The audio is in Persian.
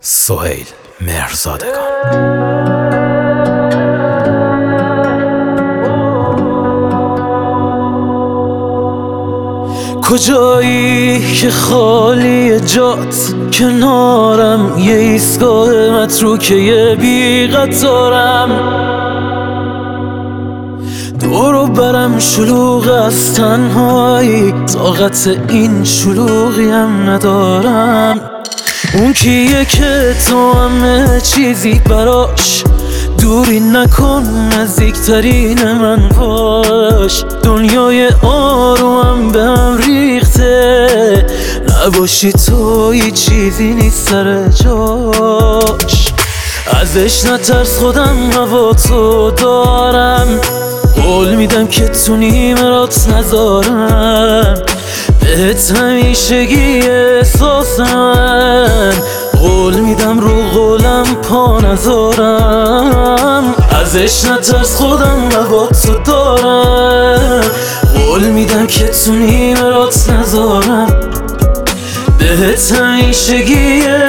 سهیل مهرزادگان. کجایی که خالی جات کنارم، یه ایستگاه متروکه بی قطارم، دورو برم شلوغ از تنهایی، طاقت این شلوغی هم ندارم. اون کیه که تو همه چیزی براش، دوری نکن نزدیکترین من باش. دنیای آرومم به هم ریخته، نباشی تو هیچ چیزی نیست سر جاش. ازش نترس خودم هوا تو دارم، قول میدم که تو نیمرات نذارم. بهت همیشگی احساس من، قول میدم رو قولم پا نذارم. ازش نترس خودم هوا تو دارم، قول میدم که تو نیمرات نذارم. بهت همیشگی